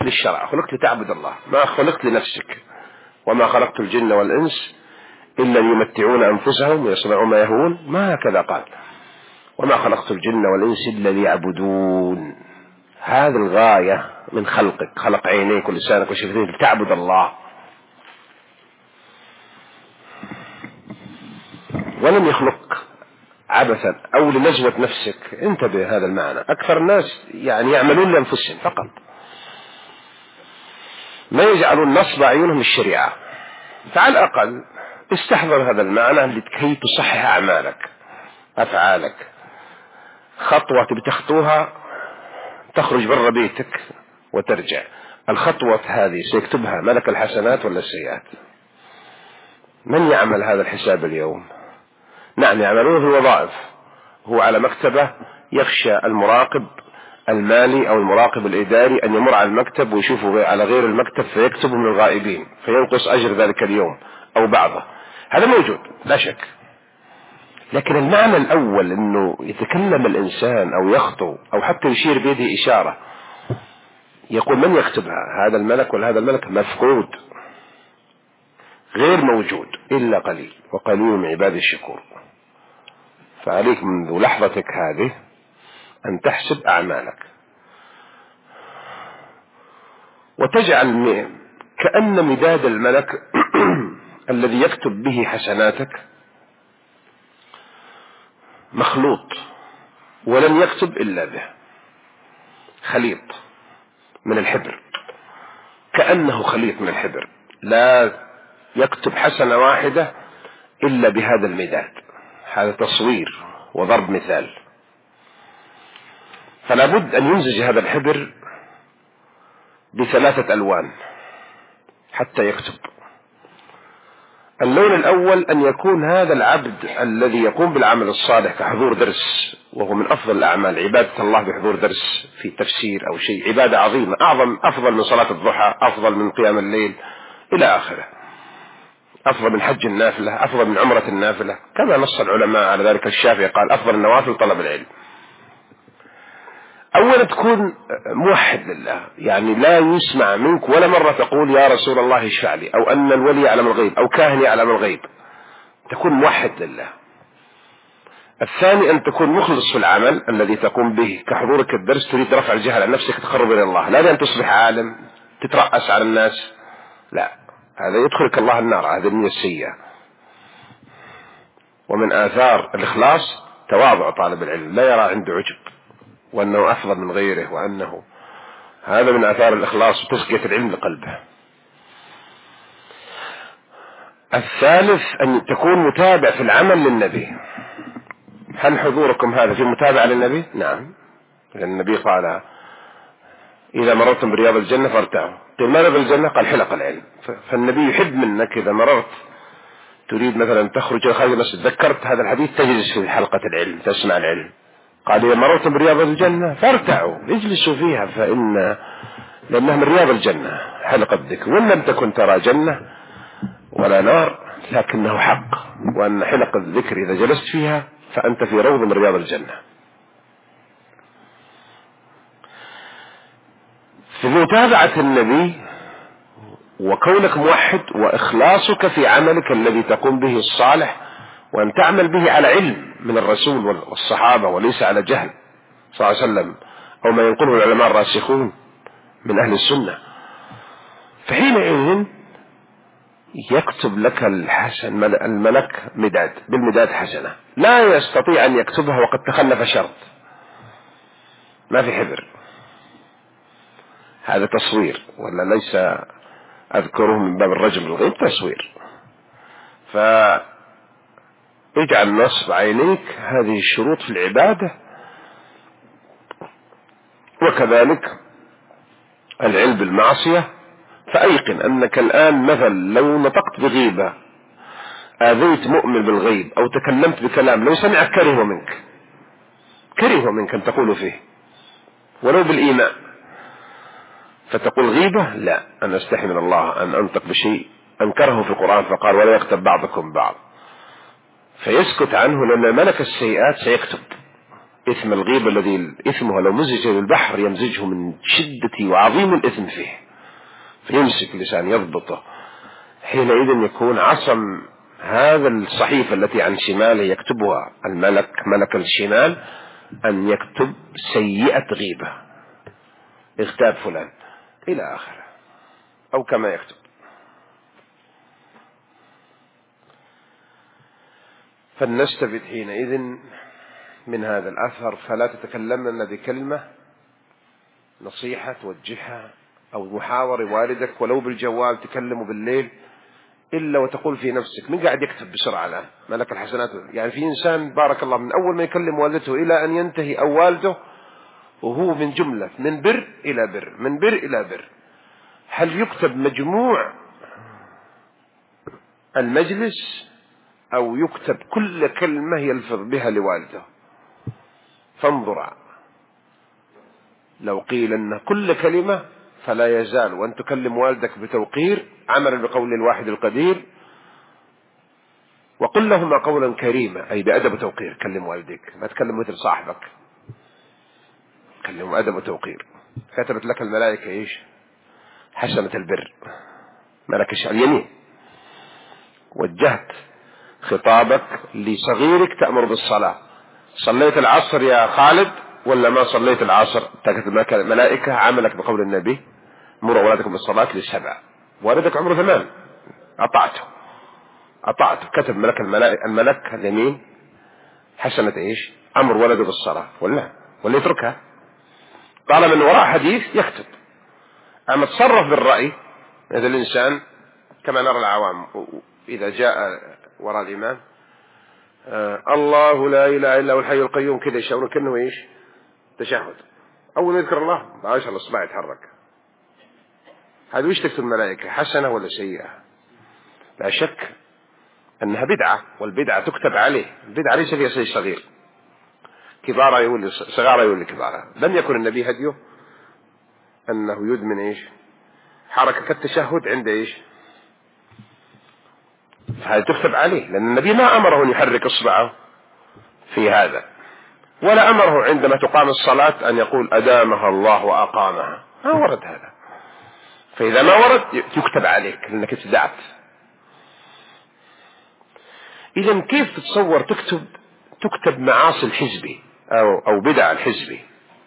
للشرع، خلقت لتعبد الله، ما خلقت لنفسك. وما خلقت الجن والإنس إلا ليمتعون أنفسهم ويصنعوا ما يهون، ما هكذا قال. وما خلقت الجن والإنس إلا ليعبدون. هذه الغاية من خلقك، خلق عينيك ولسانك وشفتيك لتعبد الله. ولم يخلق عبثا أو لنزوة نفسك. انتبه هذا المعنى. أكثر الناس يعني يعملون لأنفسهم فقط، ما يجعلون نصب أعينهم الشريعة. فعلى الأقل استحضر هذا المعنى لكي تصحح أعمالك أفعالك. خطوة بتخطوها تخرج برا بيتك وترجع، الخطوة هذه سيكتبها ملك الحسنات ولا السيئات؟ من يعمل هذا الحساب اليوم؟ نعم يعملون في الوظائف، هو على مكتبه يخشى المراقب المالي أو المراقب الإداري أن يمر على المكتب ويشوفه على غير المكتب فيكتب من الغائبين فينقص أجر ذلك اليوم أو بعضه. هذا موجود لا شك، لكن المعنى الأول أنه يتكلم الإنسان أو يخطو أو حتى يشير بيده إشارة يقول من يكتبها؟ هذا الملك ولا هذا الملك؟ مفقود، غير موجود إلا قليل، وقليل من عباد الشكور. فعليك منذ لحظتك هذه أن تحسب أعمالك وتجعل كأن مداد الملك الذي يكتب به حسناتك مخلوط ولن يكتب إلا به، خليط من الحبر، كأنه خليط من الحبر، لا يكتب حسنة واحدة إلا بهذا المداد. هذا تصوير وضرب مثال. فلا بد أن يمزج هذا الحبر بثلاثة ألوان حتى يكتب. اللون الأول أن يكون هذا العبد الذي يقوم بالعمل الصالح كحضور درس، وهو من أفضل الأعمال عبادة الله بحضور درس في تفسير أو شيء، عبادة عظيمة أفضل من صلاة الضحى، أفضل من قيام الليل إلى آخره، أفضل من حج النافلة، أفضل من عمرة النافلة، كما نص العلماء على ذلك. الشافعي قال أفضل النوافل طلب العلم. أولا تكون موحد لله، يعني لا يسمع منك ولا مرة تقول يا رسول الله اشفع لي، أو أن الولي يعلم الغيب، أو كاهن يعلم الغيب. تكون موحد لله. الثاني أن تكون مخلص في العمل الذي تقوم به، كحضورك الدرس تريد رفع الجهل عن نفسك تقرب إلى الله، لا أن تصبح عالم تترأس على الناس، لا، هذا يدخلك الله النار، هذا النية السيئة. ومن آثار الإخلاص تواضع طالب العلم، لا يرى عنده عجب وأنه أفضل من غيره، وأنه هذا من آثار الإخلاص وتزكية العلم لقلبه. الثالث أن تكون متابع في العمل للنبي. هل حضوركم هذا في متابعة للنبي؟ نعم، لأن النبي قال إذا مررتم برياض الجنة فارتعوا. قيل ما رياض الجنة؟ قال حلق العلم. فالنبي يحب منك إذا مررت تريد مثلا تخرج خارج المسجد، ذكرت هذا الحديث تجلس في حلقة العلم تسمع العلم. قال إذا مررتم برياض الجنة فارتعوا، اجلسوا فيها، لأنها من رياض الجنة حلقة الذكر. وإن لم تكن ترى جنة ولا نار لكنه حق، وأن حلقة الذكر إذا جلست فيها فأنت في روض من رياض الجنة. في متابعة النبي وكونك موحد وإخلاصك في عملك الذي تقوم به الصالح، وأن تعمل به على علم من الرسول والصحابة وليس على جهل صلى الله عليه وسلم أو ما ينقله العلماء الراسخون من أهل السنة، فحينئذ يكتب لك الملك بالمداد حسنة. لا يستطيع أن يكتبها وقد تخلف شرط، ما في حبر، هذا تصوير، ولا ليس أذكره من باب الرجم الغيب، تصوير. فاجعل نصب عينيك هذه الشروط في العبادة. وكذلك العلم بالمعصية، فأيقن أنك الآن مثل لو نطقت بغيبة آذيت مؤمن بالغيب أو تكلمت بكلام لو سمعك كره منك أن تقول فيه ولو بالإيمان، فتقول غيبة؟ لا، أنا أستحي من الله أن أنطق بشيء أنكره في القرآن فقال ولا يكتب بعضكم بعض، فيسكت عنه، لأن ملك السيئات سيكتب إثم الغيبة الذي إثمها لو مزج بالبحر يمزجه من شدة وعظيم الإثم فيه، فيمسك اللسان يضبطه، حينئذ يكون عصم هذا الصحيفة التي عن شماله يكتبها الملك ملك الشمال أن يكتب سيئة غيبة، اغتاب فلان إلى آخره، أو كما يكتب. فلنستفد حينئذ من هذا الأثر، فلا تتكلمن بكلمة نصيحة توجهها أو محاورة والدك ولو بالجوال تكلمه بالليل إلا وتقول في نفسك من قاعد يكتب بسرعة الآن ملك الحسنات. يعني في إنسان بارك الله من أول ما يكلم والدته إلى أن ينتهي أو والده وهو من جملة من بر إلى بر من بر إلى بر. هل يكتب مجموع المجلس أو يكتب كل كلمة يلفظ بها لوالده؟ فانظر، لو قيل أن كل كلمة فلا يزال وأن تكلم والدك بتوقير عملا بقول الواحد القدير، وقل لهما قولا كريما أي بأدب وتوقير. كلم والديك، ما تكلم مثل صاحبك، كلم أدب وتوقير. كتبت لك الملائكة إيش؟ حسنة البر، ملك اليمين. وجهت خطابك لصغيرك تأمر بالصلاة، صليت العصر يا خالد ولا ما صليت العصر؟ تكتب الملائكة عملك بقول النبي مروا أولادكم بالصلاة ل7. والدك عمره 8 أطعته كتب ملك الملك اليمين حسنة إيش؟ أمر ولده بالصلاة ولا يتركها؟ طالما من وراء حديث يكتب. أما تصرف بالرأي، هذا الإنسان كما نرى العوام إذا جاء وراء الإمام الله لا إله إلا هو الحي القيوم كذا يشعرون كأنه إيش؟ تشهد. أول ما يذكر الله عايش الإصبع يتحرك. هذا وش تكتب الملائكة؟ حسنة ولا سيئة؟ لا شك أنها بدعة، والبدعة تكتب عليه. البدعة ليس فيها شيء صغير، كبارة يقول صغارة يقول كبارة. لم يكن النبي هديه أنه يدمن إيش؟ حركة التشهد عند إيش؟ هذا تكتب عليه، لأن النبي ما أمره أن يحرك إصبعه في هذا، ولا أمره عندما تقام الصلاة أن يقول أدامها الله وأقامها، ما ورد هذا. فإذا ما ورد يكتب عليك لأنك ابتدعت. إذا كيف تتصور تكتب معاصي الحزبي أو بدع الحزبي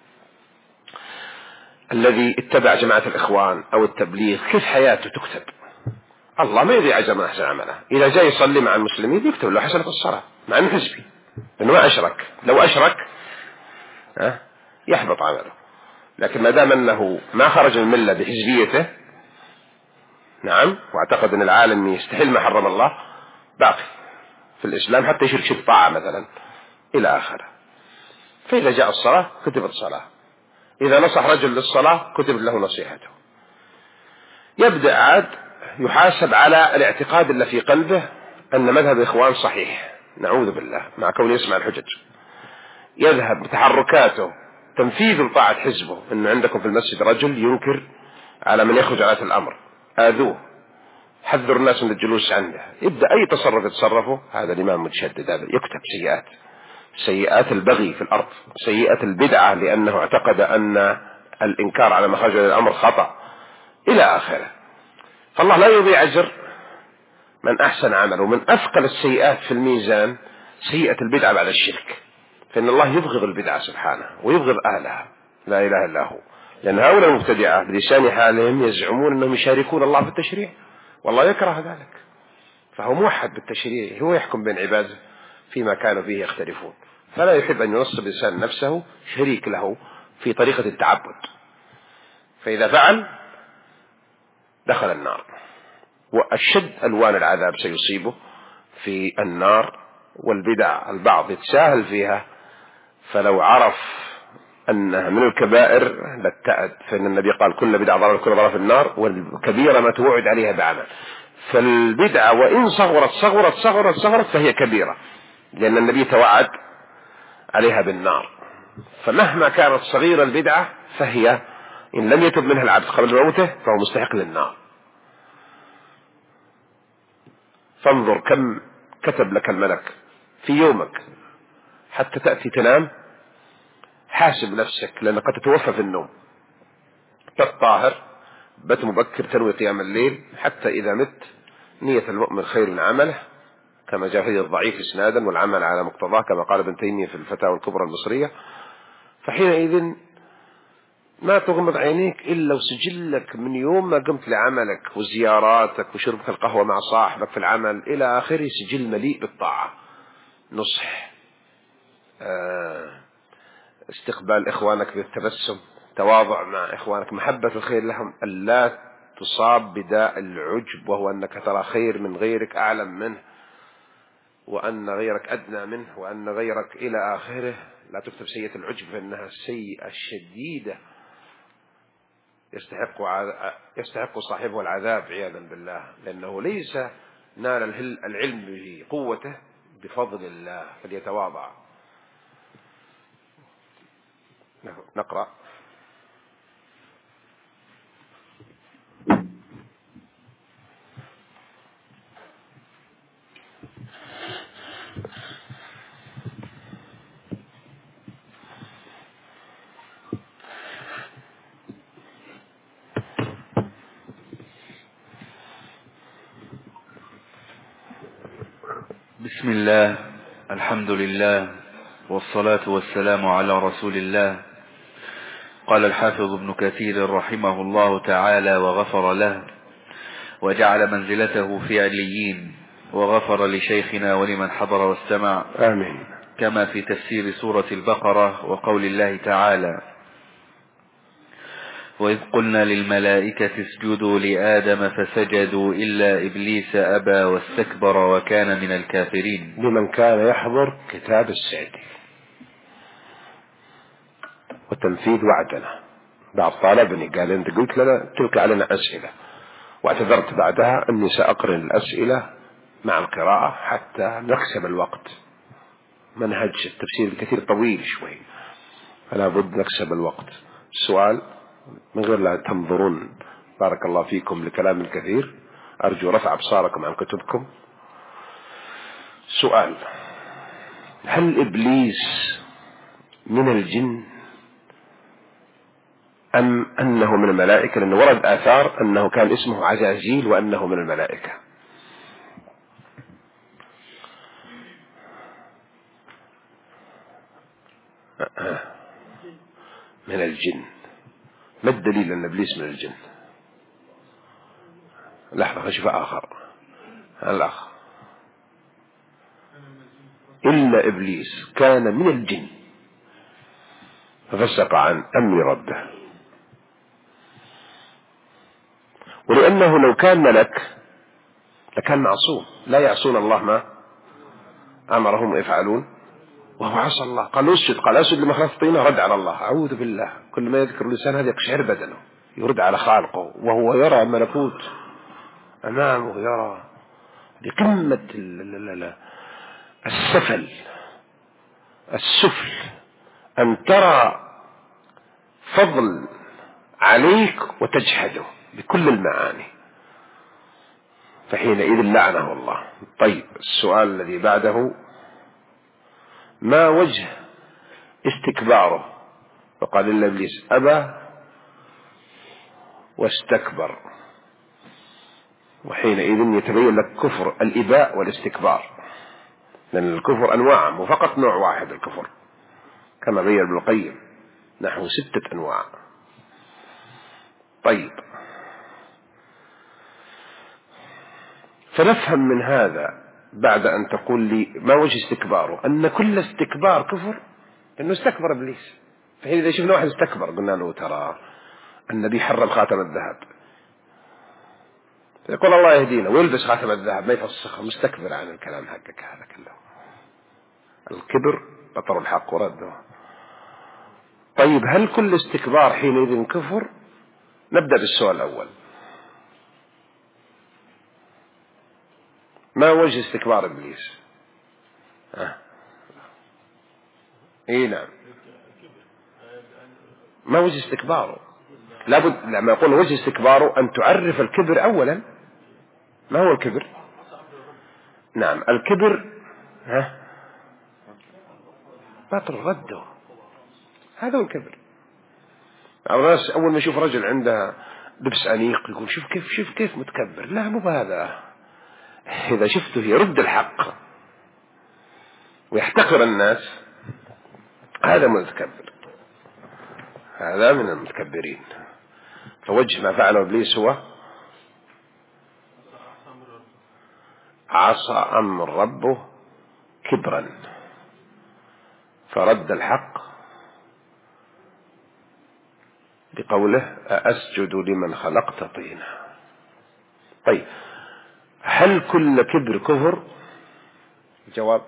الذي اتبع جماعة الإخوان أو التبليغ؟ كيف حياته تكتب؟ الله ما يضيع أجر من أحسن عمله. إذا جاي يصلي مع المسلمين يكتب له حسنة الصلاة مع أنه حزبي، لأنه ما أشرك. لو أشرك يحبط عمله. لكن ما دام أنه ما خرج من الملة بحزبيته، نعم، واعتقد أن العالم يستحل ما حرم الله، باقي في الإسلام حتى يشرك شرك طاعة مثلا إلى آخره. فإذا جاء الصلاة كتبت صلاة، إذا نصح رجل للصلاة كتبت له نصيحته. يبدأ عاد يحاسب على الاعتقاد اللي في قلبه أن مذهب الإخوان صحيح، نعوذ بالله، مع كونه يسمع الحجج. يذهب بتحركاته تنفيذ لطاعة حزبه. أن عندكم في المسجد رجل ينكر على من يخرج على الأمر، آذوه، حذر الناس من الجلوس عنده. يبدأ أي تصرف يتصرفه هذا الإمام متشدد، هذا يكتب سيئات البغي في الأرض، سيئة البدعة لأنه اعتقد أن الإنكار على ما خرج على الأمر خطأ إلى آخره. فالله لا يضيع أجر من أحسن عمله. ومن أثقل السيئات في الميزان سيئة البدعة بعد الشرك، فإن الله يبغض البدعة سبحانه ويبغض أهلها، لا إله إلا هو. لأن هؤلاء المبتدعة بلسان حالهم يزعمون أنهم يشاركون الله في التشريع، والله يكره ذلك. فهو موحد بالتشريع، هو يحكم بين عباده فيما كانوا فيه يختلفون، فلا يحب أن ينصب الإنسان نفسه شريك له في طريقة التعبد. فإذا فعل دخل النار، وأشد ألوان العذاب سيصيبه في النار. والبدع البعض يتساهل فيها، فلو عرف أنها من الكبائر لاتأد، فإن النبي قال كل بدعة ضلالة كل ضلالة في النار، والكبيرة ما توعد عليها بعمل. فالبدعة وإن صغرت فهي كبيرة، لأن النبي توعد عليها بالنار. فمهما كانت صغيرة البدعة فهي إن لم يتب منها العبد قبل موته فهو مستحق للنار. فانظر كم كتب لك الملك في يومك حتى تأتي تنام حاسب نفسك لأنك قد تتوفى في النوم. كالطاهر بت مبكر تنوي قيام الليل حتى إذا مت نية المؤمن خير من عمله، كما جاء في الضعيف إسنادا والعمل على مقتضاه كما قال ابن تيمية في الفتاوى الكبرى المصرية. فحينئذ ما تغمض عينيك إلا وسجلك من يوم ما قمت لعملك وزياراتك وشربك القهوة مع صاحبك في العمل إلى آخره سجل مليء بالطاعة، نصح، استقبال إخوانك بالتبسم، تواضع مع إخوانك، محبة الخير لهم، ألا تصاب بداء العجب وهو أنك ترى خير من غيرك أعلم منه، وأن غيرك أدنى منه، وأن غيرك إلى آخره. لا تكتب سيئة العجب فإنها سيئة شديدة يستحق صاحبه العذاب عياذا بالله، لأنه ليس نال العلم بقوته بفضل الله، فليتواضع. نقرأ. بسم الله، الحمد لله، والصلاة والسلام على رسول الله. قال الحافظ ابن كثير رحمه الله تعالى وغفر له، وجعل منزلته في عليين، وغفر لشيخنا ولمن حضر واستمع، آمين. كما في تفسير سورة البقرة وقول الله تعالى: وإذ قلنا للملائكة اسجدوا لآدم فسجدوا إلا إبليس أبى واستكبر وكان من الكافرين. لمن كان يحضر كتاب السعدي وتنفيذ وعدنا. بعد طالبني قال أنت قلت لنا تلقي علينا أسئلة، واعتذرت بعدها أني سأقرن الأسئلة مع القراءة حتى نكسب الوقت. منهج التفسير الكثير طويل شوي، فلا بد نكسب الوقت. السؤال من غير لا تنظرون بارك الله فيكم لكلام الكثير، أرجو رفع أبصاركم عن كتبكم. سؤال: هل إبليس من الجن أم أنه من الملائكة؟ لأنه ورد آثار أنه كان اسمه عزازيل وأنه من الملائكة. من الجن. ما الدليل أن إبليس من الجن؟ لحظة أشوف آخر. الأخ: إلا إبليس كان من الجن ففسق عن أمر ربه. ولأنه لو كان ملك لكان معصوم، لا يعصون الله ما أمرهم ويفعلون وهو عصى الله. قال اسجد، قال اسجد لما خلقت طينة، رد على الله. أعوذ بالله، كل ما يذكر الإنسان هذا يقشعر بدنه، يرد على خالقه وهو يرى ملكوت أمامه، يرى بقمة السفل السفل أن ترى فضل عليك وتجحده بكل المعاني، فحينئذ لعنه الله. طيب السؤال الذي بعده: ما وجه استكباره؟ فقال إلا إبليس أبى واستكبر، وحينئذ يتبين لك كفر الإباء والاستكبار، لأن الكفر أنواع مو فقط نوع واحد الكفر، كما بين ابن القيم نحو 6 أنواع. طيب، فنفهم من هذا بعد أن تقول لي ما وجه استكباره أن كل استكبار كفر، أنه استكبر إبليس. فحين إذا شفنا واحد استكبر قلنا له ترى النبي حرم خاتم الذهب، يقول الله يهدينا ويلبس خاتم الذهب ما يفسخه، مستكبر عن الكلام حقك هذا كله. الكبر بطر الحق ورده. طيب هل كل استكبار حينئذ كفر؟ نبدأ بالسؤال الأول: ما وجه استكبار إبليس؟ إيه نعم، ما وجه استكباره؟ لابد لما يقول وجه استكباره أن تعرف الكبر أولا. ما هو الكبر؟ نعم الكبر بطر رده. هذا هو الكبر. الناس أول ما يشوف رجل عنده لبس أنيق يقول شوف كيف متكبر. لا، مو بهذا. إذا شفته يرد الحق ويحتقر الناس هذا متكبر، هذا من المتكبرين. فوجه ما فعله إبليس هو عصى أمر ربه كبرا فرد الحق بقوله أسجد لمن خلقت طينا. طيب، هل كل كبر كفر؟ الجواب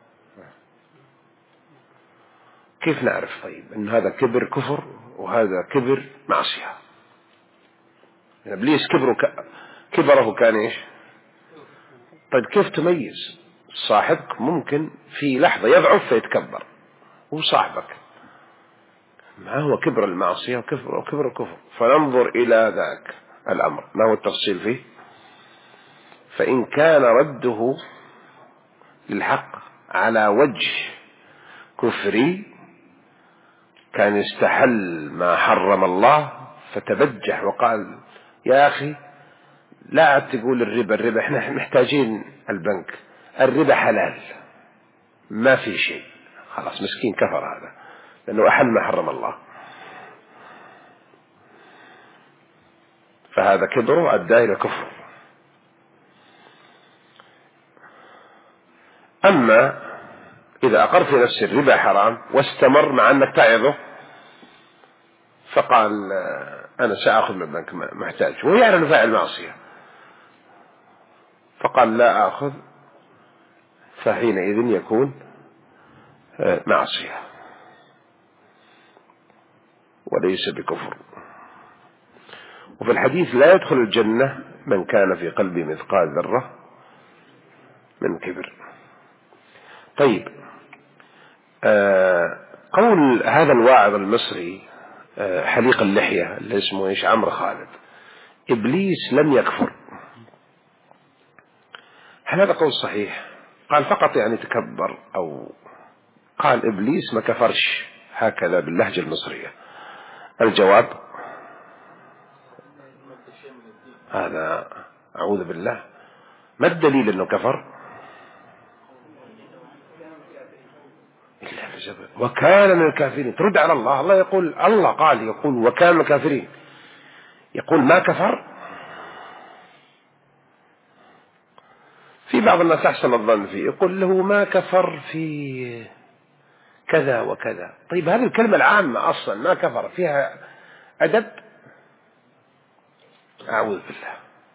كيف نعرف طيب أن هذا كبر كفر وهذا كبر معصية؟ إبليس كبره كان إيش؟ طيب كيف تميز؟ صاحبك ممكن في لحظة يضعف فيتكبر، هو صاحبك ما هو كبر المعصية وكبر الكفر. فننظر إلى ذاك الأمر ما هو التفصيل فيه. فإن كان رده للحق على وجه كفري كان يستحل ما حرم الله فتبجح وقال يا أخي لا تقول الربا احنا محتاجين البنك، الربا حلال ما في شيء، خلاص مسكين كفر هذا لأنه أحل ما حرم الله. فهذا كبره أدى إلى كفر. أما إذا أقر في نفس الربا حرام واستمر مع أنك تعظه فقال أنا سأخذ من البنك محتاج وهو يعلم فاعل معصية فقال لا أخذ، فحينئذ يكون معصية وليس بكفر. وفي الحديث لا يدخل الجنة من كان في قلبه مثقال ذرة من كبر. طيب، قول هذا الواعظ المصري حليق اللحية اللي اسمه إيش عمرو خالد إبليس لم يكفر، هل هذا قول صحيح؟ قال فقط يعني تكبر، أو قال إبليس ما كفرش هكذا باللهجة المصرية؟ الجواب هذا أعوذ بالله، ما الدليل أنه كفر؟ وكان من الكافرين. ترد على الله، الله يقول الله قال يقول وكان من الكافرين، يقول ما كفر. في بعض الناس أحسن الظن فيه يقول له ما كفر في كذا وكذا. طيب هذه الكلمة العامة أصلا ما كفر فيها أدب؟ أعوذ بالله.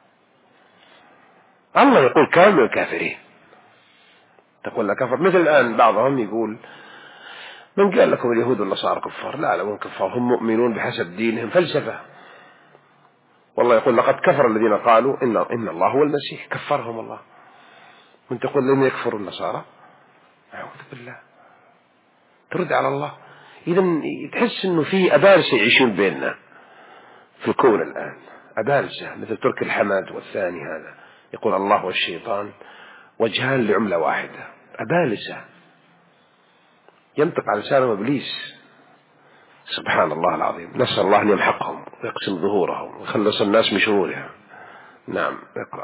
الله يقول كان من الكافرين تقول لا كفر. مثل الآن بعضهم يقول من قال لكم اليهود والنصارى كفار؟ لا هم كفار، هم مؤمنون بحسب دينهم، فلسفة. والله يقول لقد كفر الذين قالوا إن الله هو المسيح، كفرهم الله. وانت تقول لن يكفروا النصارى؟ أعوذ بالله، ترد على الله. إذا تحس إنه في أبالسة يعيشون بيننا في الكون الآن، أبالسة مثل ترك الحمد والثاني هذا يقول الله والشيطان وجهان لعملة واحدة، أبالسة ينطق على لسانهم إبليس. سبحان الله العظيم، نسأل الله أن يمحقهم ويقسم ظهورهم ويخلص الناس من شرورها. نعم، اقرأ.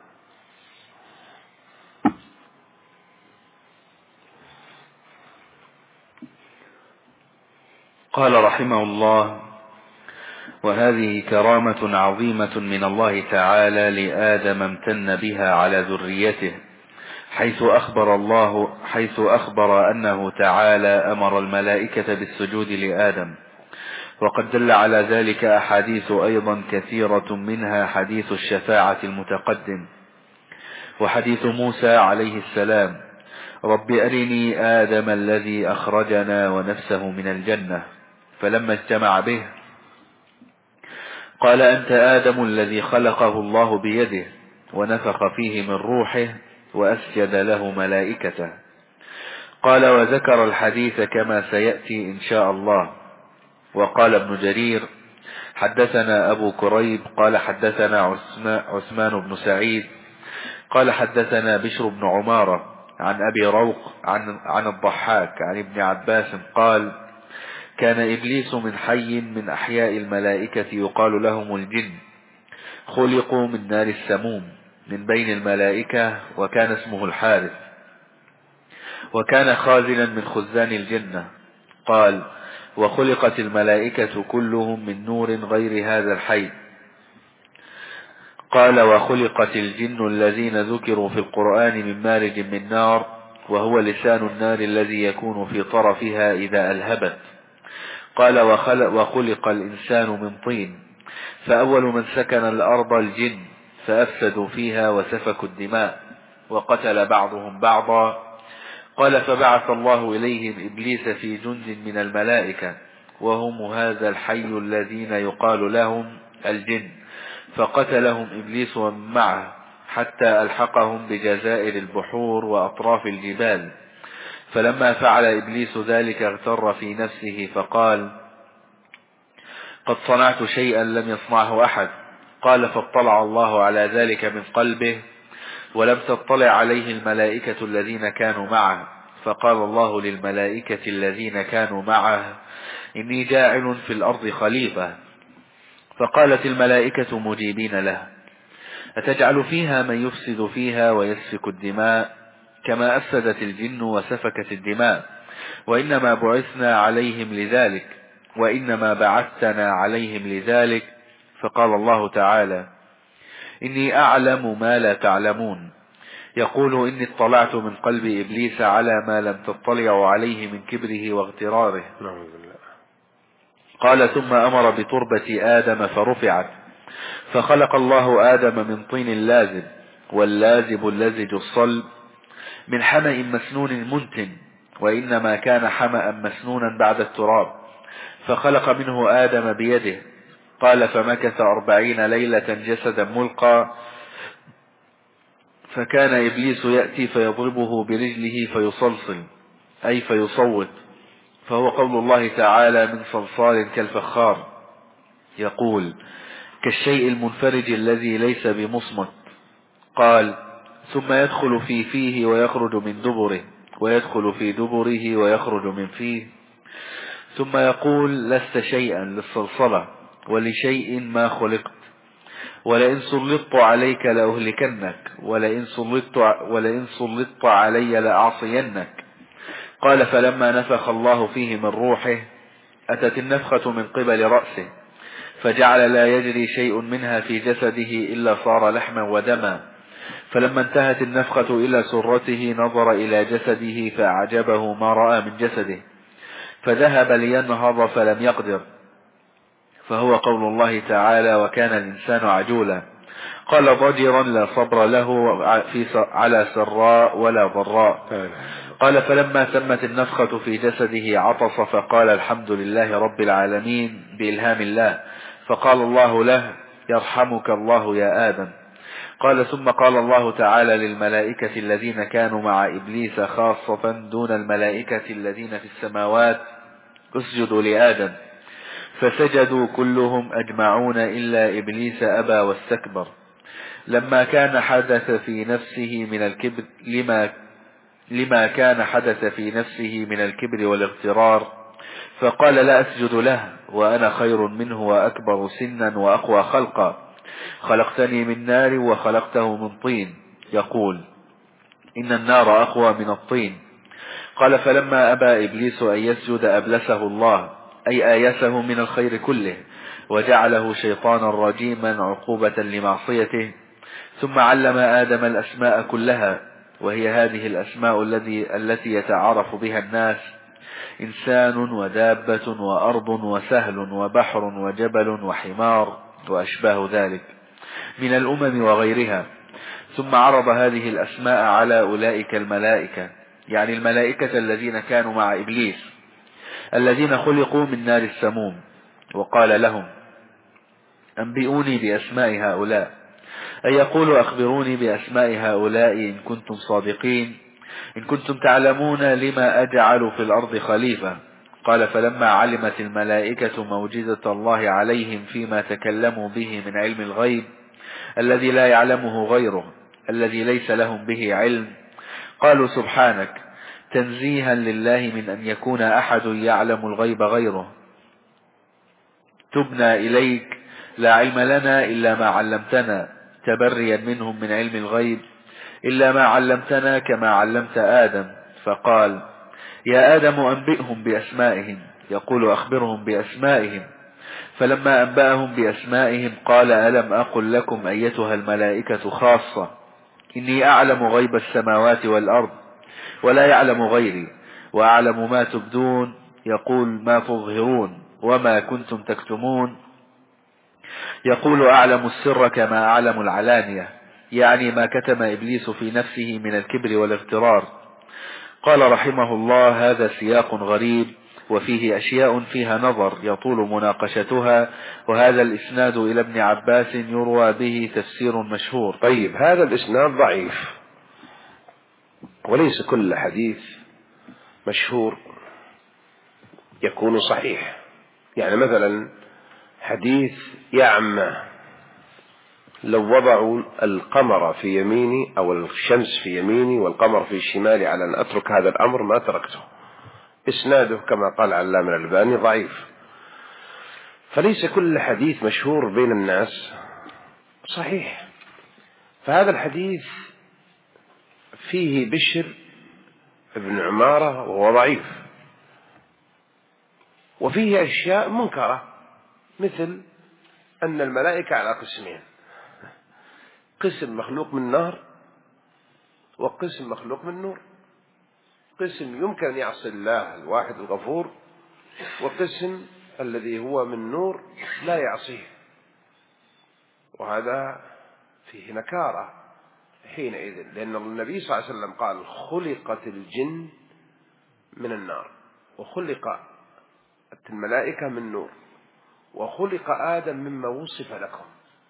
قال رحمه الله: وهذه كرامة عظيمة من الله تعالى لآدم امتن بها على ذريته، حيث أخبر أنه تعالى أمر الملائكة بالسجود لآدم. وقد دل على ذلك أحاديث أيضا كثيرة، منها حديث الشفاعة المتقدم، وحديث موسى عليه السلام: رب أرني آدم الذي أخرجنا ونفسه من الجنة. فلما اجتمع به قال: أنت آدم الذي خلقه الله بيده ونفخ فيه من روحه وأسجد له ملائكته. قال: وذكر الحديث كما سيأتي إن شاء الله. وقال ابن جرير: حدثنا أبو كريب قال حدثنا عثمان بن سعيد قال حدثنا بشر بن عمارة عن أبي روق عن الضحاك عن ابن عباس قال: كان إبليس من حي من أحياء الملائكة يقال لهم الجن، خلقوا من نار السموم من بين الملائكة، وكان اسمه الحارث، وكان خازنا من خزان الجنة. قال: وخلقت الملائكة كلهم من نور غير هذا الحي. قال: وخلقت الجن الذين ذكروا في القرآن من مارج من نار، وهو لسان النار الذي يكون في طرفها إذا ألهبت. قال: وخلق الإنسان من طين، فأول من سكن الأرض الجن، فأفسدوا فيها وسفكوا الدماء وقتل بعضهم بعضا. قال: فبعث الله إليهم إبليس في جند من الملائكة، وهم هذا الحي الذين يقال لهم الجن، فقتلهم إبليس ومن معه حتى ألحقهم بجزائر البحور وأطراف الجبال. فلما فعل إبليس ذلك اغتر في نفسه فقال: قد صنعت شيئا لم يصنعه أحد. قال: فاطلع الله على ذلك من قلبه، ولم تطلع عليه الملائكة الذين كانوا معه. فقال الله للملائكة الذين كانوا معه: إني جاعل في الأرض خليفة. فقالت الملائكة مجيبين له: أتجعل فيها من يفسد فيها ويسفك الدماء كما أفسدت الجن وسفكت الدماء، وإنما بعثنا عليهم لذلك، وإنما بعثتنا عليهم لذلك. فقال الله تعالى: إني أعلم ما لا تعلمون. يقول: إني اطلعت من قلب إبليس على ما لم تطلعوا عليه من كبره واغتراره. قال: ثم أمر بتربة آدم فرفعت، فخلق الله آدم من طين لازب، واللازب اللزج الصلب، من حمأ مسنون منتن، وإنما كان حمأ مسنونا بعد التراب، فخلق منه آدم بيده. قال: فمكث 40 ليلة جسدا ملقى، فكان إبليس يأتي فيضربه برجله فيصلصل، أي فيصوت، فهو قول الله تعالى: من صلصال كالفخار، يقول: كالشيء المنفرج الذي ليس بمصمت. قال: ثم يدخل في فيه ويخرج من دبره، ويدخل في دبره ويخرج من فيه، ثم يقول: لست شيئا للصلصلة ولشيء ما خلقت، ولئن سلطت عليك لأهلكنك، ولئن سلطت علي لأعصينك. قال: فلما نفخ الله فيه من روحه أتت النفخة من قبل رأسه، فجعل لا يجري شيء منها في جسده إلا صار لحما ودما. فلما انتهت النفخة إلى سرته نظر إلى جسده فأعجبه ما رأى من جسده، فذهب لينهض فلم يقدر، فهو قول الله تعالى: وكان الإنسان عجولا. قال: ضجرا لا صبر له على سراء ولا ضراء. قال: فلما تمت النفخة في جسده عطس فقال: الحمد لله رب العالمين بإلهام الله. فقال الله له: يرحمك الله يا آدم. قال: ثم قال الله تعالى للملائكة الذين كانوا مع إبليس خاصة دون الملائكة الذين في السماوات: اسجدوا لآدم. فسجدوا كلهم أجمعون إلا إبليس أبى واستكبر، لما كان حدث في نفسه من الكبر والاغترار، فقال: لا أسجد له وأنا خير منه وأكبر سنا وأقوى خلقا، خلقتني من نار وخلقته من طين. يقول: إن النار أقوى من الطين. قال: فلما أبى إبليس أن يسجد أبلسه الله، أي آيسه من الخير كله، وجعله شيطانا رجيما عقوبة لمعصيته. ثم علم آدم الأسماء كلها، وهي هذه الأسماء التي يتعارف بها الناس: إنسان ودابة وأرض وسهل وبحر وجبل وحمار وأشباه ذلك من الأمم وغيرها. ثم عرض هذه الأسماء على أولئك الملائكة، يعني الملائكة الذين كانوا مع إبليس الذين خلقوا من نار السموم، وقال لهم: أنبئوني بأسماء هؤلاء، أي يقول: أخبروني بأسماء هؤلاء إن كنتم صادقين، إن كنتم تعلمون لما أجعل في الأرض خليفة. قال: فلما علمت الملائكة موجزة الله عليهم فيما تكلموا به من علم الغيب الذي لا يعلمه غيره، الذي ليس لهم به علم، قالوا: سبحانك تنزيها لله من أن يكون أحد يعلم الغيب غيره. تبنا إليك لا علم لنا إلا ما علمتنا، تبريا منهم من علم الغيب إلا ما علمتنا كما علمت آدم. فقال: يا آدم أنبئهم بأسمائهم. يقول: أخبرهم بأسمائهم. فلما أنبأهم بأسمائهم قال: ألم أقل لكم أيتها الملائكة خاصة إني أعلم غيب السماوات والأرض ولا يعلم غيري وأعلم ما تبدون. يقول: ما تظهرون وما كنتم تكتمون. يقول: أعلم السر كما أعلم العلانية، يعني ما كتم إبليس في نفسه من الكبر والاغترار. قال رحمه الله: هذا سياق غريب وفيه أشياء فيها نظر يطول مناقشتها، وهذا الإسناد إلى ابن عباس يروى به تفسير مشهور. طيب، هذا الإسناد ضعيف، وليس كل حديث مشهور يكون صحيح. يعني مثلا حديث يعمى، لو وضعوا القمر في يميني أو الشمس في يميني والقمر في شمالي على أن أترك هذا الأمر ما تركته. إسناده كما قال علامة الألباني ضعيف. فليس كل حديث مشهور بين الناس صحيح. فهذا الحديث فيه بشر ابن عمارة وهو ضعيف، وفيه أشياء منكرة، مثل أن الملائكة على قسمين: قسم مخلوق من نار وقسم مخلوق من نور. قسم يمكن أن يعصي الله الواحد الغفور، وقسم الذي هو من نور لا يعصيه، وهذا فيه نكارة حينئذ، لأن النبي صلى الله عليه وسلم قال: خلقت الجن من النار، وخلق الملائكة من نور، وخلق آدم مما وصف لكم.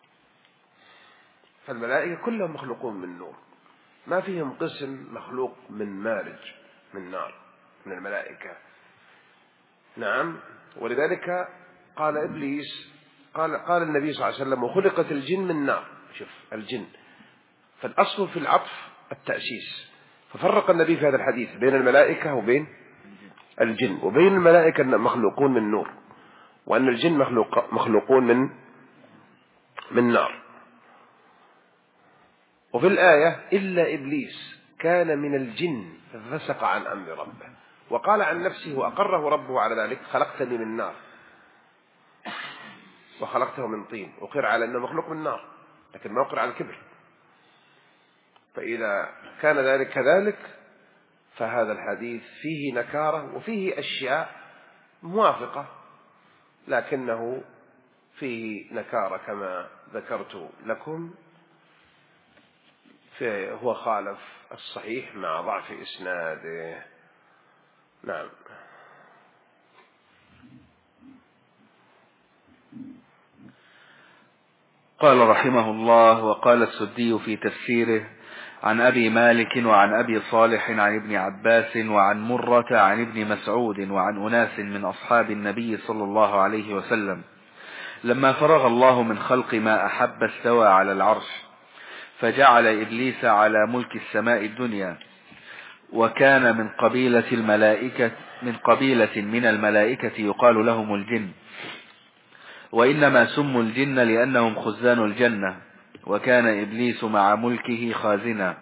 فالملائكة كلهم مخلوقون من نور، ما فيهم قسم مخلوق من مارج من نار من الملائكة. نعم. ولذلك قال إبليس، قال النبي صلى الله عليه وسلم: وخلقت الجن من نار. شوف الجن، فالأصل في العطف التأسيس، ففرق النبي في هذا الحديث بين الملائكة وبين الجن، وبين الملائكة مخلوقون من نور، وأن الجن مخلوقون من نار. وفي الآية: إلا إبليس كان من الجن ففسق عن أمر ربه وقال عن نفسه وأقره ربه على ذلك: خلقتني من نار وخلقته من طين. أقر على أنه مخلوق من نار، لكن ما أقر على الكبر. فإذا كان ذلك كذلك فهذا الحديث فيه نكارة وفيه أشياء موافقة، لكنه فيه نكارة كما ذكرت لكم، هو خالف الصحيح مع ضعف إسناده. نعم. قال رحمه الله: وقال السدي في تفسيره: عن أبي مالك وعن أبي صالح عن ابن عباس وعن مرة عن ابن مسعود وعن أناس من أصحاب النبي صلى الله عليه وسلم: لما فرغ الله من خلق ما أحب استوى على العرش، فجعل إبليس على ملك السماء الدنيا، وكان من قبيلة من الملائكة يقال لهم الجن، وإنما سموا الجن لأنهم خزان الجنة، وكان إبليس مع ملكه خازنا.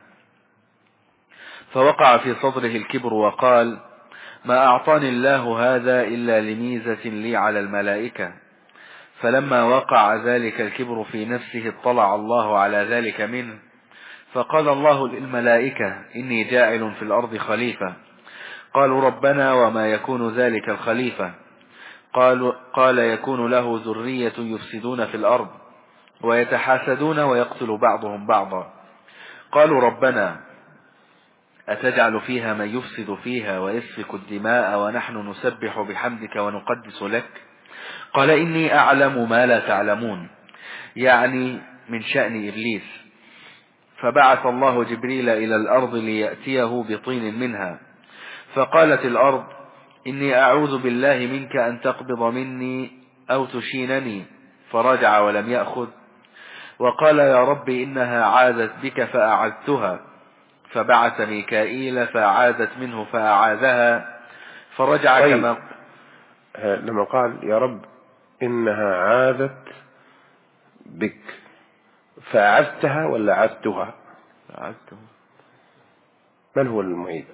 فوقع في صدره الكبر وقال: ما أعطاني الله هذا إلا لميزة لي على الملائكة. فلما وقع ذلك الكبر في نفسه اطلع الله على ذلك منه، فقال الله للملائكة: إني جاعل في الأرض خليفة. قالوا: ربنا وما يكون ذلك الخليفة؟ قال: يكون له ذرية يفسدون في الأرض ويتحاسدون ويقتل بعضهم بعضا. قالوا: ربنا أتجعل فيها من يفسد فيها ويسفك الدماء ونحن نسبح بحمدك ونقدس لك؟ قال: إني أعلم ما لا تعلمون، يعني من شأن إبليس. فبعث الله جبريل إلى الأرض ليأتيه بطين منها، فقالت الأرض: إني أعوذ بالله منك أن تقبض مني أو تشينني، فرجع ولم يأخذ. وقال: يا رب إنها عادت بك فأعدتها، فبعث ميكائيل فأعاذت منه فأعاذها فرجع طيب. كما لما قال يا رب إنها عاذت بك فأعذتها ولا عذتها؟ فأعذته. من هو المعيد؟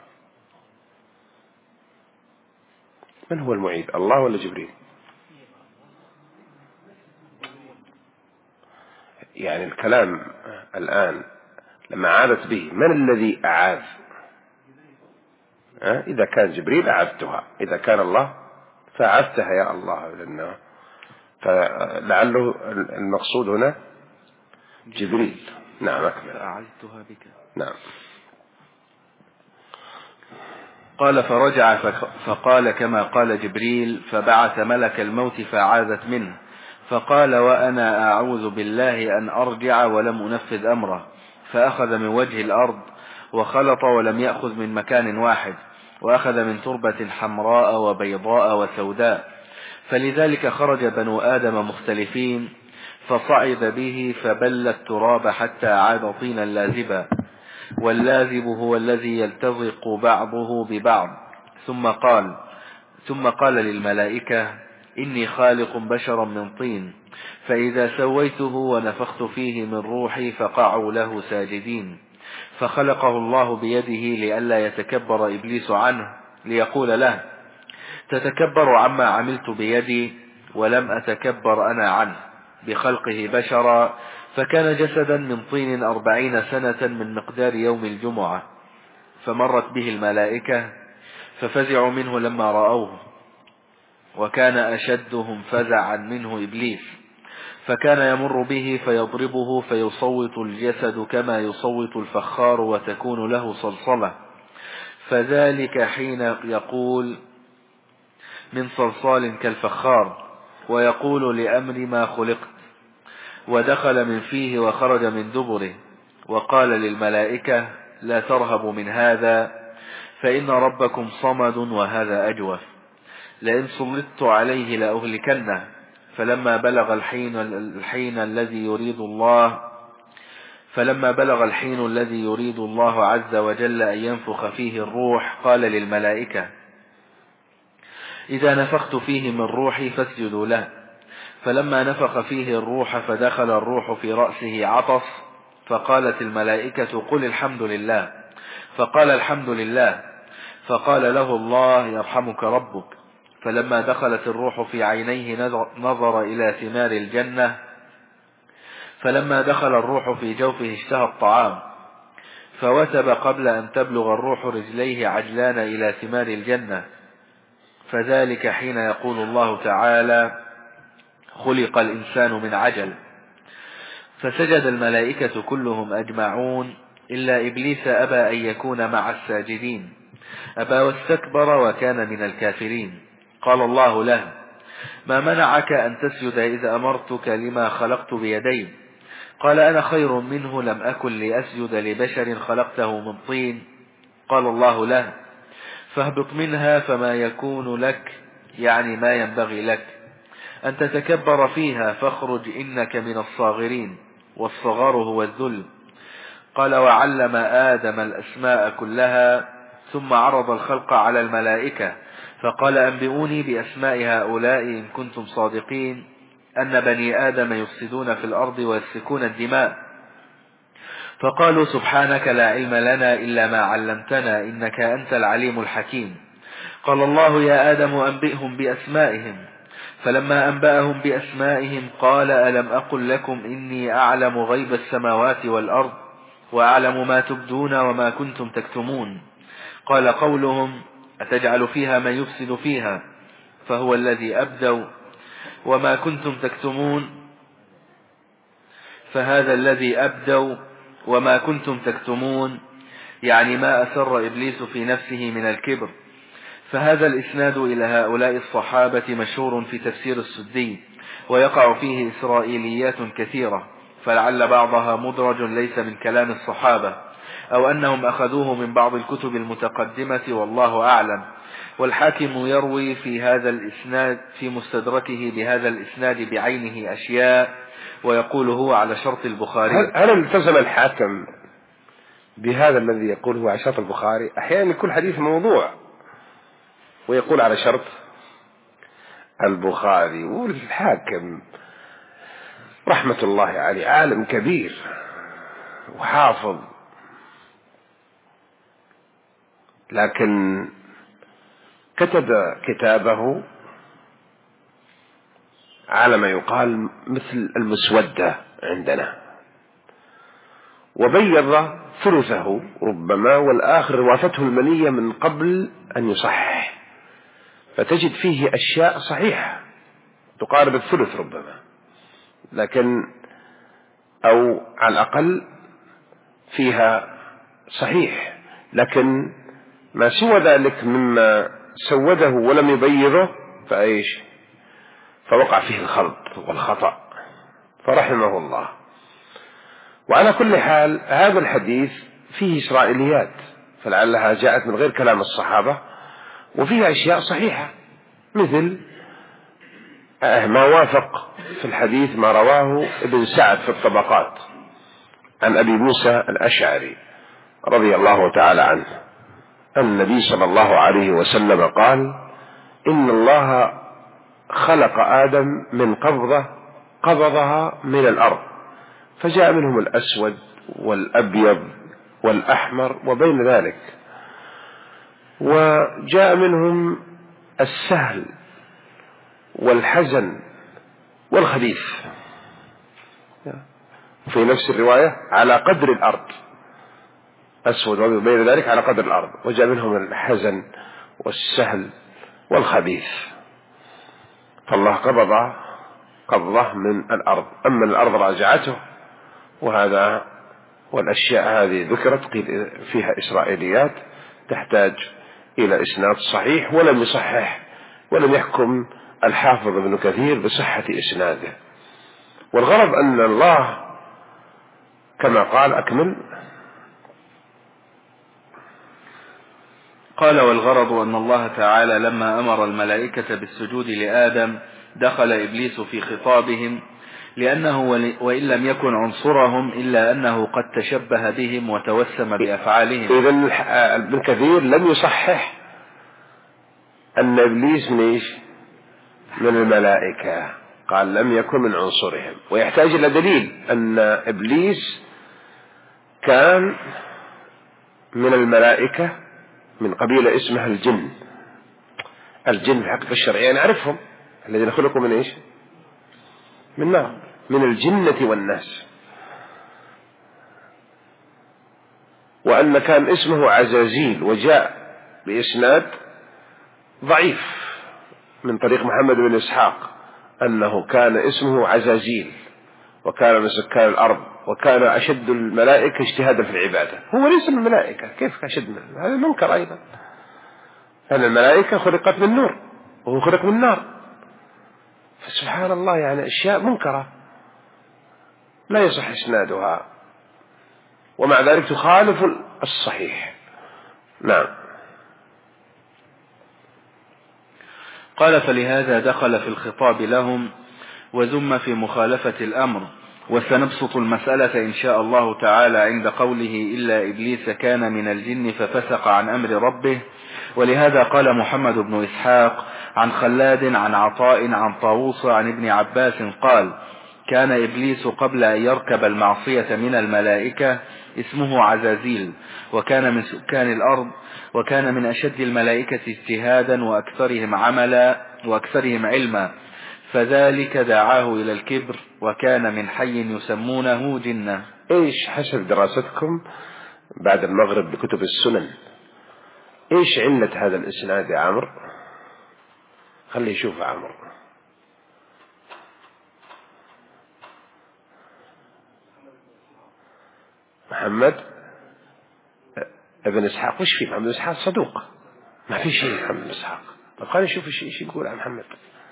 من هو المعيد، الله ولا جبريل؟ يعني الكلام الآن لما عادت به من الذي أعاذ؟ إذا كان جبريل أعذتها، إذا كان الله فأعذتها يا الله، لأنه فلعله المقصود هنا جبريل. نعم أكمل. فأعذتها بك. نعم. قال فرجع فقال كما قال جبريل فبعث ملك الموت فأعاذت منه فقال وأنا أعوذ بالله أن أرجع ولم أنفذ أمره فأخذ من وجه الأرض وخلط ولم يأخذ من مكان واحد وأخذ من تربة حمراء وبيضاء وسوداء فلذلك خرج بنو آدم مختلفين فصعد به فبل التراب حتى عاد طينا لازبا واللازب هو الذي يلتزق بعضه ببعض ثم قال للملائكة إني خالق بشرا من طين فإذا سويته ونفخت فيه من روحي فقعوا له ساجدين فخلقه الله بيده لئلا يتكبر إبليس عنه ليقول له تتكبر عما عملت بيدي ولم أتكبر أنا عنه بخلقه بشرا فكان جسدا من طين 40 سنة من مقدار يوم الجمعة فمرت به الملائكة ففزعوا منه لما رأوه وكان أشدهم فزعا منه إبليس فكان يمر به فيضربه فيصوت الجسد كما يصوت الفخار وتكون له صلصلة فذلك حين يقول من صلصال كالفخار ويقول لأمر ما خلقت ودخل من فيه وخرج من دبره وقال للملائكة لا ترهبوا من هذا فإن ربكم صمد وهذا أجوف لئن سلطت عليه لأهلكنه فلما بلغ الحين الذي يريد الله عز وجل أن ينفخ فيه الروح قال للملائكة إذا نفخت فيه من روحي فاسجدوا له فلما نفخ فيه الروح فدخل الروح في رأسه عطس فقالت الملائكة قل الحمد لله فقال الحمد لله فقال له الله يرحمك ربك فلما دخلت الروح في عينيه نظر إلى ثمار الجنة فلما دخل الروح في جوفه اشتهى الطعام فوثب قبل أن تبلغ الروح رجليه عجلان إلى ثمار الجنة فذلك حين يقول الله تعالى خلق الإنسان من عجل فسجد الملائكة كلهم أجمعون إلا إبليس أبى أن يكون مع الساجدين أبى واستكبر وكان من الكافرين قال الله له ما منعك أن تسجد إذا أمرتك لما خلقت بيدي قال أنا خير منه لم أكن لأسجد لبشر خلقته من طين قال الله له فاهبط منها فما يكون لك يعني ما ينبغي لك أن تتكبر فيها فاخرج إنك من الصاغرين والصغار هو الذل قال وعلم آدم الأسماء كلها ثم عرض الخلق على الملائكة فقال أنبئوني بأسماء هؤلاء إن كنتم صادقين أن بني آدم يفسدون في الأرض ويسفكون الدماء فقالوا سبحانك لا علم لنا إلا ما علمتنا إنك أنت العليم الحكيم قال الله يا آدم أنبئهم بأسمائهم فلما أنبأهم بأسمائهم قال ألم أقل لكم إني أعلم غيب السماوات والأرض وأعلم ما تبدون وما كنتم تكتمون قال قولهم أتجعل فيها من يفسد فيها فهو الذي أبدوا وما كنتم تكتمون فهذا الذي أبدوا وما كنتم تكتمون يعني ما أسر إبليس في نفسه من الكبر فهذا الإسناد إلى هؤلاء الصحابة مشهور في تفسير السدي ويقع فيه إسرائيليات كثيرة فلعل بعضها مدرج ليس من كلام الصحابة أو أنهم أخذوه من بعض الكتب المتقدمة والله أعلم والحاكم يروي في هذا الإسناد في مستدركه بهذا الإسناد بعينه أشياء ويقول هو على شرط البخاري. هل التزم الحاكم بهذا الذي يقول هو على شرط البخاري. أحيانا يكون حديث موضوع ويقول على شرط البخاري. والحاكم رحمة الله عليه عالم كبير وحافظ، لكن كتب كتابه على ما يقال مثل المسودة عندنا، وبيض ثلثه ربما، والآخر وافته المنية من قبل أن يصحح، فتجد فيه أشياء صحيحة تقارب الثلث ربما، لكن أو على الأقل فيها صحيح، لكن ما سوى ذلك مما سوده ولم يبيضه فأيش، فوقع فيه الخلط والخطأ، فرحمه الله. وعلى كل حال هذا الحديث فيه إسرائيليات، فلعلها جاءت من غير كلام الصحابة، وفيها أشياء صحيحة مثل ما وافق في الحديث ما رواه ابن سعد في الطبقات عن أبي موسى الأشعري رضي الله تعالى عنه أن النبي صلى الله عليه وسلم قال: إن الله خلق آدم من قبضة قبضها من الأرض، فجاء منهم الأسود والأبيض والأحمر وبين ذلك، وجاء منهم السهل والحزن والخبيث، في نفس الرواية على قدر الأرض، أسود وبين ذلك على قدر الأرض، وجاء منهم الحزن والسهل والخبيث. فالله قبضه من الأرض، أما الأرض راجعته، وهذا والأشياء هذه ذكرت قيل فيها إسرائيليات تحتاج إلى إسناد صحيح، ولم يصحح ولم يحكم الحافظ ابن كثير بصحة إسناده. والغرض أن الله كما قال أكمل. قال: والغرض أن الله تعالى لما أمر الملائكة بالسجود لآدم دخل إبليس في خطابهم، لأنه وإن لم يكن عنصرهم إلا أنه قد تشبه بهم وتوسم بأفعالهم. إذن ابن كثير لم يصحح أن إبليس من الملائكة، قال لم يكن من عنصرهم، ويحتاج إلى دليل أن إبليس كان من الملائكة من قبيلة اسمها الجن. الجن في الحقيقة الشرعية نعرفهم، الذين خلقوا من من نار، من الجنة والناس، وأن كان اسمه عزازيل، وجاء بإسناد ضعيف من طريق محمد بن إسحاق أنه كان اسمه عزازيل، وكان من سكان الأرض، وكان أشد الملائكة اجتهادا في العبادة. هو ليس من الملائكة، كيف أشد من هذا؟ منكر أيضا، أن الملائكة خلقت من نور وهو خلق من نار، فسبحان الله، يعني أشياء منكرة لا يصح إسنادها، ومع ذلك تخالف الصحيح. نعم. قال: فلهذا دخل في الخطاب لهم وذم في مخالفة الأمر. وسنبسط المسألة إن شاء الله تعالى عند قوله: إلا إبليس كان من الجن ففسق عن أمر ربه. ولهذا قال محمد بن إسحاق عن خلاد عن عطاء عن طاووس عن ابن عباس قال: كان إبليس قبل أن يركب المعصية من الملائكة اسمه عزازيل، وكان من سكان الأرض، وكان من أشد الملائكة اجتهادا وأكثرهم عملا وأكثرهم علما، فذلك دعاه إلى الكبر، وكان من حي يسمونه جنة. إيش حسب دراستكم بعد المغرب بكتب السنن، إيش علة هذا الإسناد يا عمرو؟ خليه يشوف عمرو. محمد ابن إسحاق، وش فيه؟ محمد بن إسحاق صدوق، ما في شيء محمد بن إسحاق. طب خلينا نشوف ايش يقول عن محمد.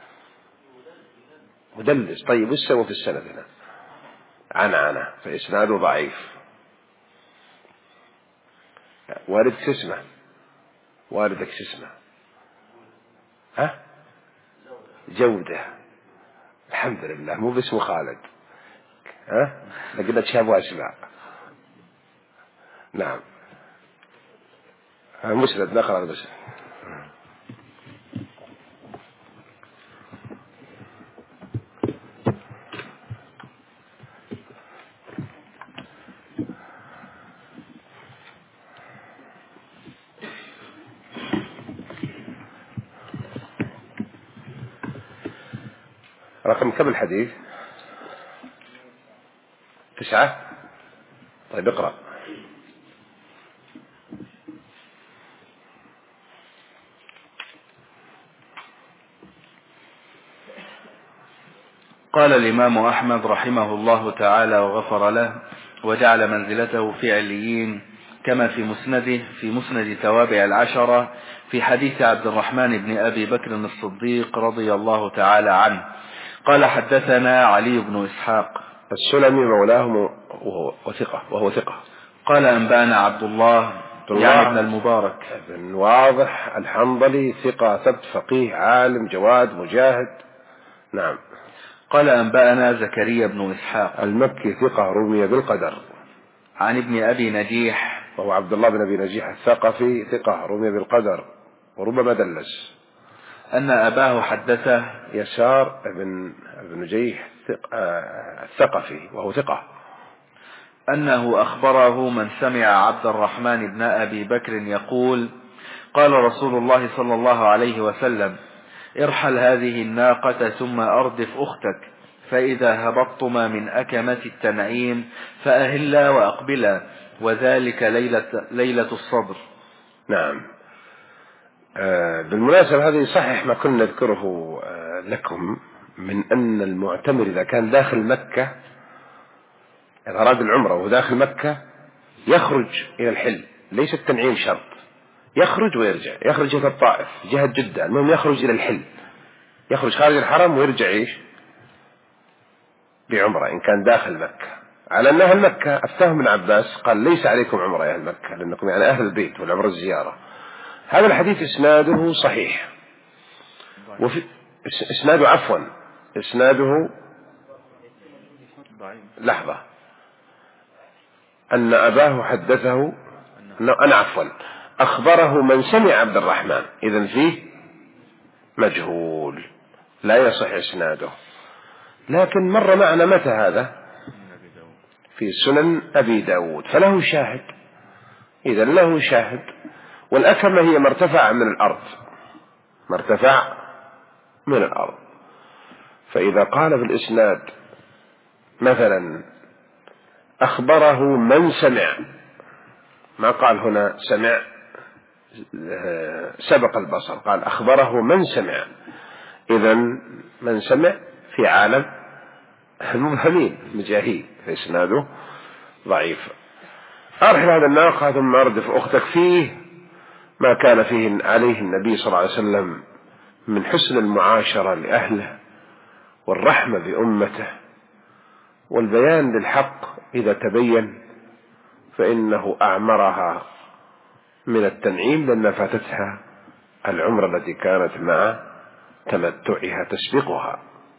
مدلس. طيب وش سوى في السند هنا؟ عنعنة، فإسناده ضعيف. والدك اسمه، والدك اسمه ها؟ جودة. الحمد لله، مو باسمه خالد. ها؟ لقد تشابه أسماء. نعم. مسند نقرأ المسند. رقم كم الحديث؟ 9. طيب اقرأ. قال الإمام أحمد رحمه الله تعالى وغفر له وجعل منزلته في عليين كما في مسند توابع العشرة في حديث عبد الرحمن بن أبي بكر الصديق رضي الله تعالى عنه قال حدثنا علي بن إسحاق السلمي مولاه وهو ثقة. قال أنبانا عبد الله يعني ابن المبارك بن واضح الحنظلي ثقة ثبت فقيه عالم جواد مجاهد. نعم. قال أنبانا زكريا بن إسحاق المكي ثقة رمي بالقدر. عن ابن أبي نجيح وهو عبد الله بن أبي نجيح الثقفي ثقة رمي بالقدر وربما دلس. أن أباه حدثه يسار بن نجيح الثقفي وهو ثقة أنه أخبره من سمع عبد الرحمن بن أبي بكر يقول قال رسول الله صلى الله عليه وسلم ارحل هذه الناقة ثم أردف أختك فإذا هبطتما من أكمة التنعيم فأهلا وأقبلا وذلك ليلة الصبر. نعم. بالمناسبة هذا يصحح ما كنا نذكره لكم من أن المعتمر إذا كان داخل مكة إذا أراد العمرة وهو داخل مكة يخرج إلى الحل، ليس التنعيم شرط، يخرج ويرجع، يخرج جهة الطائف جهة جدة، المهم يخرج إلى الحل، يخرج خارج الحرم ويرجع إيش بعمرة إن كان داخل مكة. على أن أهل مكة أفتاهم ابن عباس قال ليس عليكم عمرة يا أهل مكة لأنكم يعني أهل البيت والعمرة الزيارة. هذا الحديث إسناده صحيح وفي إسناده لحظة أن أباه حدثه أخبره من سمع عبد الرحمن، إذن فيه مجهول لا يصح إسناده. لكن مر معنا متى هذا في سنن أبي داود فله شاهد، إذن له شاهد. والأكمة هي مرتفع من الأرض. فإذا قال في الإسناد مثلا أخبره من سمع، ما قال هنا سمع سبق البصر، قال أخبره من سمع، إذن من سمع في عالم المبهمين مجاهيل فإسناده ضعيف. أرحل هذا الناقة ثم أردف أختك فيه ما كان فيه عليه النبي صلى الله عليه وسلم من حسن المعاشرة لأهله والرحمة بأمته والبيان للحق إذا تبين، فإنه أعمرها من التنعيم لأن فاتتها العمرة التي كانت مع تمتعها تسبقها.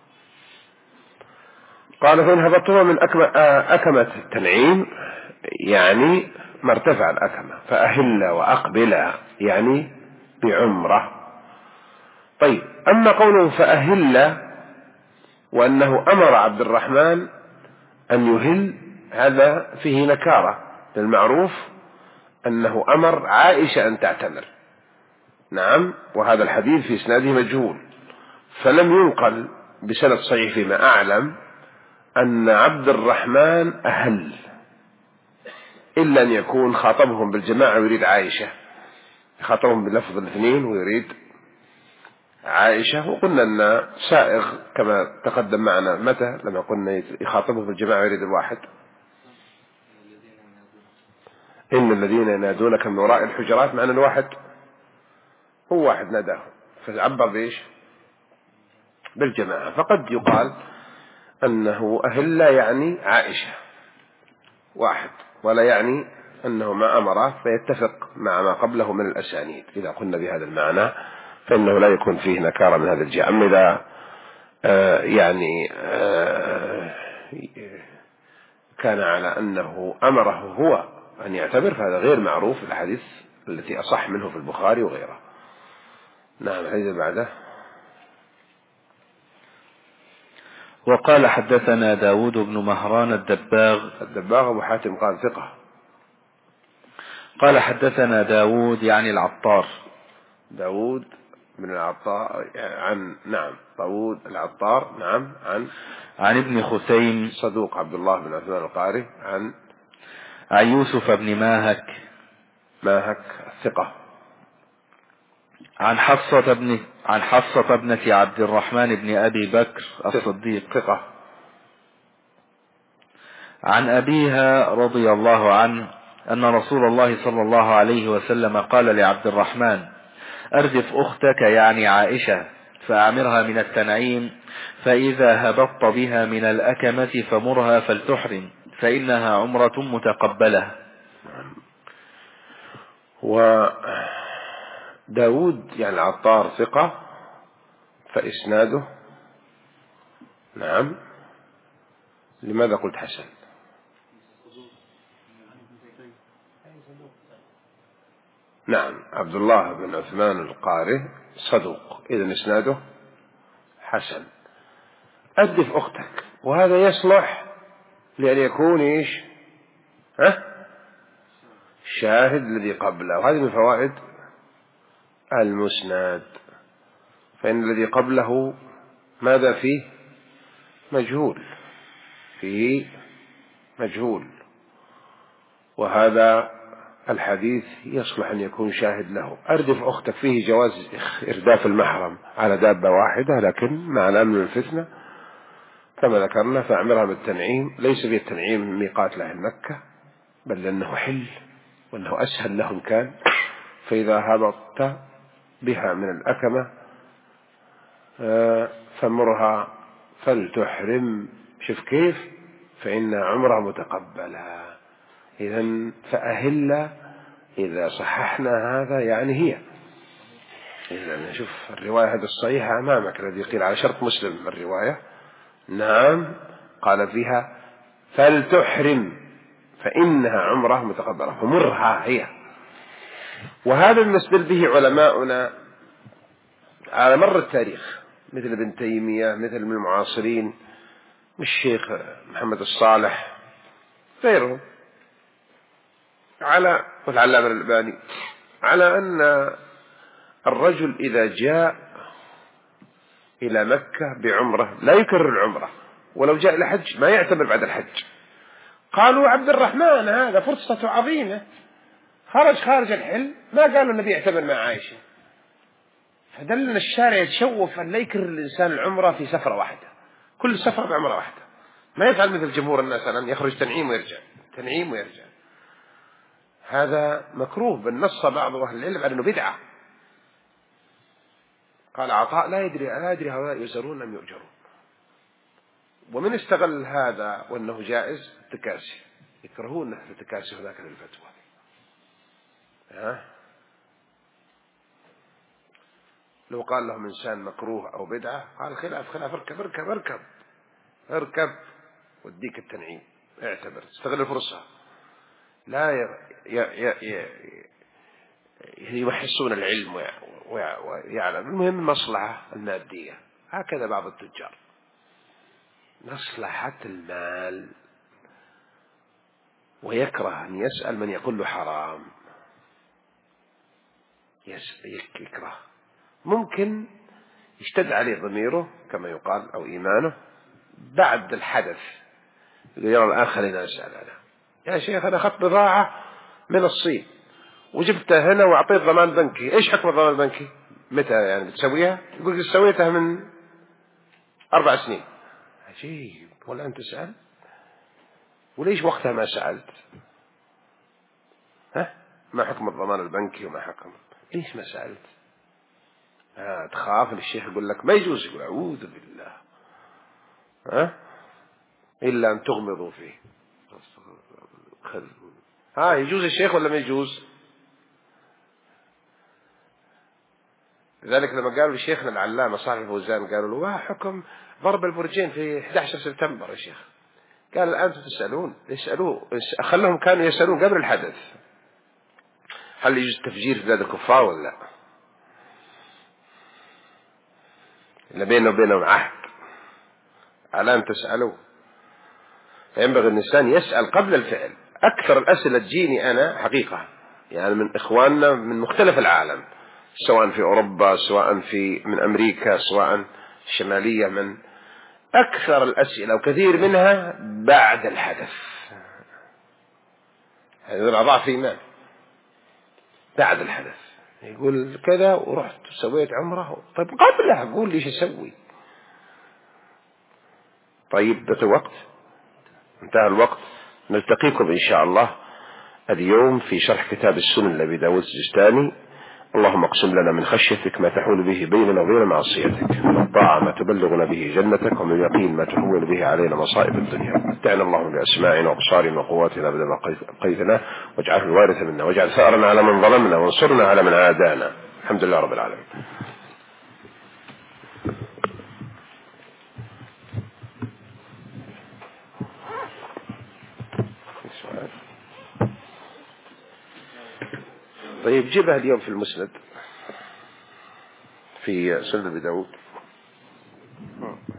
قال فإن هبطتما من أكمة التنعيم يعني مرتفع الأكمة فأهلا وأقبلا يعني بعمرة. طيب أما قوله فأهلا وأنه أمر عبد الرحمن أن يهل هذا فيه نكارة، للمعروف أنه أمر عائشة أن تعتمر. نعم. وهذا الحديث في إسناده مجهول، فلم ينقل بسند صحيح فيما أعلم أن عبد الرحمن أهل، إلا أن يكون خاطبهم بالجماعة ويريد عائشة، خاطبهم بلفظ الاثنين ويريد عائشة. وقلنا أن سائغ كما تقدم معنا متى لما قلنا يخاطبهم بالجماعة ويريد الواحد، إن الذين ينادونك من وراء الحجرات، معنى الواحد هو واحد ناداه فعبر بإيش بالجماعة. فقد يقال أنه أهل لا يعني عائشة واحد، ولا يعني أنه ما أمره فيتفق مع ما قبله من الأسانيد. إذا قلنا بهذا المعنى فإنه لا يكون فيه نكارة من هذا الجهة. أما إذا كان على أنه أمره هو أن يعتبر، فهذا غير معروف في الحديث التي أصح منه في البخاري وغيره. نعم. الحديث بعده. وقال حدثنا داود بن مهران الدباغ أبو حاتم قال ثقة. قال حدثنا داود يعني العطار، داود بن العطار نعم داود العطار نعم عن ابن خثيم صدوق عبد الله بن عثمان القاري عن يوسف بن ماهك الثقة، عن حفصة ابنة عبد الرحمن بن أبي بكر الصديق ثقة، عن أبيها رضي الله عنه أن رسول الله صلى الله عليه وسلم قال لعبد الرحمن: أردف أختك يعني عائشة فأعمرها من التنعيم، فإذا هبطت بها من الأكمة فمرها فلتحرم، فإنها عمرة متقبلة. وداود يعني العطار ثقة، فإسناده نعم. لماذا قلت حسن؟ نعم عبد الله بن عثمان القاري صدوق، إذن إسناده حسن. أدف أختك، وهذا يصلح لأن يكون إيش الشاهد الذي قبله، وهذه من فوائد المسند. فإن الذي قبله ماذا فيه؟ مجهول، وهذا الحديث يصلح أن يكون شاهد له. أردف أختك فيه جواز إرداف المحرم على دابة واحدة، لكن مع الأمن والفتنة كما ذكرنا. فأعمرها بالتنعيم، ليس في التنعيم ميقات لأهل مكة، بل لأنه حل وأنه أسهل لهم كان. فإذا هبطت بها من الأكمة فمرها فلتحرم. شوف كيف، فإن عمرها متقبلة. إذن فأهل، إذا صححنا هذا يعني هي. إذن شوف الرواية هذه الصحيحة أمامك الذي قيل على شرط مسلم الرواية، نعم قال فيها فلتحرم فإنها عمرة متقبلة، فمرها هي. وهذا المستدل به علماؤنا على مر التاريخ، مثل ابن تيمية، مثل من المعاصرين الشيخ محمد الصالح، غيرهم، والعلامة الألباني، على أن الرجل إذا جاء إلى مكة بعمرة لا يكرر العمرة، ولو جاء إلى حج ما يعتبر بعد الحج. قالوا عبد الرحمن هذا فرصة عظيمة، خارج الحل، ما قالوا النبي يعتبر مع عائشة. فدلنا الشارع يتشوف أن لا يكرر الإنسان العمرة في سفرة واحدة، كل سفرة بعمرة واحدة، ما يفعل مثل جمهور الناس الآن يخرج تنعيم ويرجع. هذا مكروه، بل نص بعض أهل العلم على أنه بدعة. قال عطاء لا يدري هؤلاء يسرون أم يؤجرون. ومن استغل هذا وأنه جائز التكاسي، يكرهون التكاسي هناك للفتوى. لو قال لهم إنسان مكروه أو بدعة، قال خلاف اركب وديك التنعيم، اعتبر، استغل الفرصة. لا يوحصون العلم ويعلم، المهم المصلحة المادية. هكذا بعض التجار، مصلحة المال، ويكره أن يسأل من يقول له حرام، يكره. ممكن يشتد عليه ضميره كما يقال أو إيمانه بعد الحدث، يرى الآن خلينا أسأل أنا يا شيخ، أنا أخذت بضاعة من الصين وجبتها هنا وأعطيت ضمان بنكي، إيش حكم الضمان البنكي؟ متى يعني بتسويها؟ يقول سويتها من 4 سنين. عجيب، والآن تسأل؟ وليش وقتها ما سألت؟ ما حكم الضمان البنكي وما حكم؟ ليش ما سألت؟ تخاف الشيخ يقول لك ما يجوز، يقول أعوذ بالله، إلا أن تغمضوا فيه. يجوز الشيخ ولا ما يجوز؟ لذلك لما قالوا لشيخنا العلامة صالح الفوزان قالوا له حكم ضرب البرجين في 11 سبتمبر يا شيخ، قال الآن تسألون يسألوه، خلهم كانوا يسألون قبل الحدث هل يجوز التفجير في بلاد الكفار ولا لا، إلا بينه وبينهم عهد. الآن تسألون. ينبغي الإنسان يسأل قبل الفعل. أكثر الأسئلة تجيني أنا حقيقة يعني من إخواننا من مختلف العالم، سواء في أوروبا، سواء من أمريكا، سواء الشمالية، من أكثر الأسئلة وكثير منها بعد الحدث. هذا ضعف إيمان. بعد الحدث يقول كذا ورحت سويت عمره، طيب قبلها قول لي شو أسوي؟ طيب بقي وقت، انتهى الوقت. نلتقيكم إن شاء الله اليوم في شرح كتاب السنن لأبي داود السجستاني. اللهم اقسم لنا من خشيتك ما تحول به بيننا وبين معصيتك، ومن طاعة ما تبلغنا به جنتك، ومن يقين ما تحول به علينا مصائب الدنيا. متعنا اللهم بأسماعنا وأبصارنا وقواتنا أبدا ما أبقيتنا، واجعله الوارث منا، واجعل ثأرنا على من ظلمنا، وانصرنا على من عادانا. الحمد لله رب العالمين. طيب جيبها اليوم في المسند في سنن أبي داود.